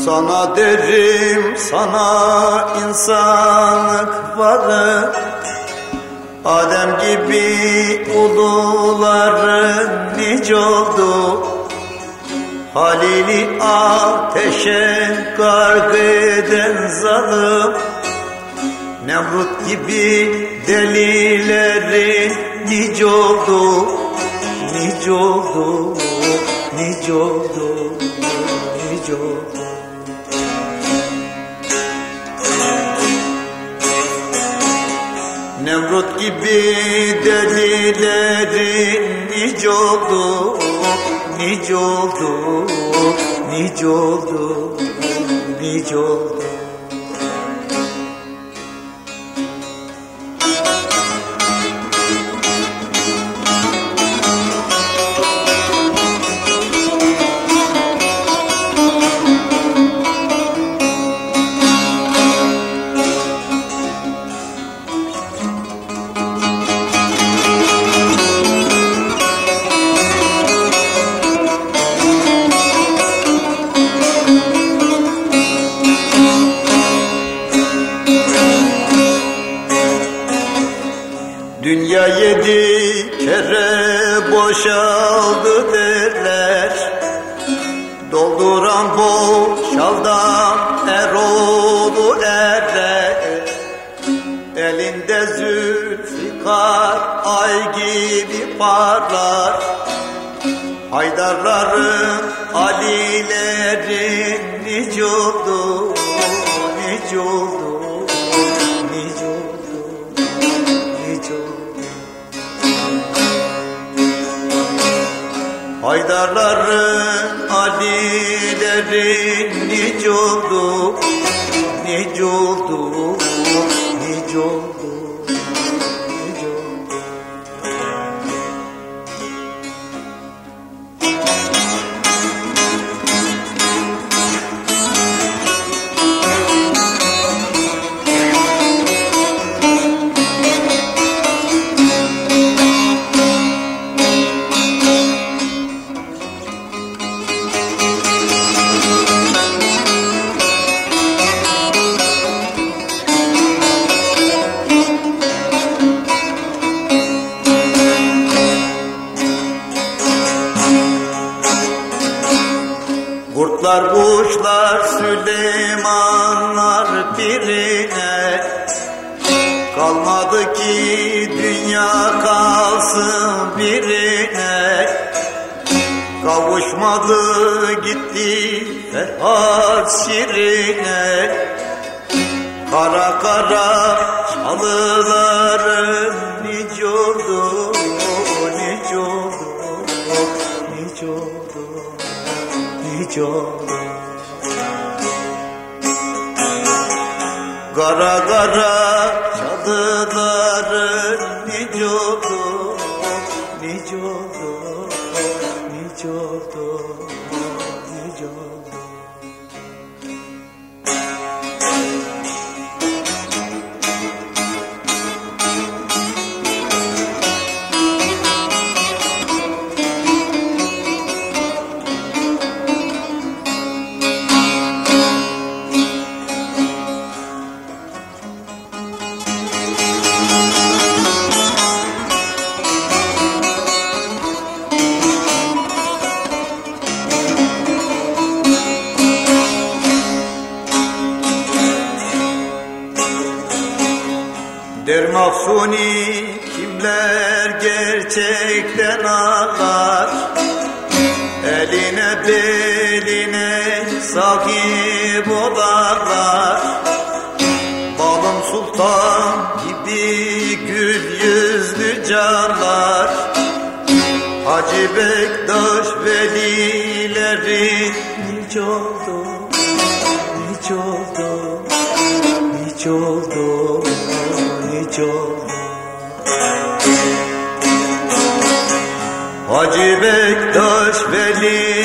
Sana derim, sana insanlık varı, Adem gibi uluların nice oldu. Halil'i ateşe gark eden zalim, Nemrut gibi delilerin nice oldu, nice oldu, nice oldu, nice oldu. Nemrut gibi delilerin nice oldu, nice oldu, nice oldu, nice oldu. Dünya 7 kere boşaldı derler, dolduran boşaldan Erol'u erler. Elinde Zülfikar ay gibi parlar, Haydarların, Alilerin nice oldu, nice oldu, nice oldu, nice oldu. Haydarların, Alilerin nice oldu, nice oldu, nice oldu, nice oldu. Kurtlar, kuşlar, Süleymanlar birine, kalmadı ki dünya kalsın birine. Kavuşmadı gitti Ferhat Şirin'e, kara kara çalıların nice oldu, nice oldu, nice oldu, nice oldu. Kara kara çalıların nice oldu, nice oldu, nice oldu, nice oldu. Der Mahsuni kimler gerçekten ağlar, eline beline sahip olarlar. Balım Sultan gibi gül yüzlü canlar, Hacı Bektaş velilerin nice oldu, nice oldu, nice oldu, nice oldu. Hacı Bektaş veli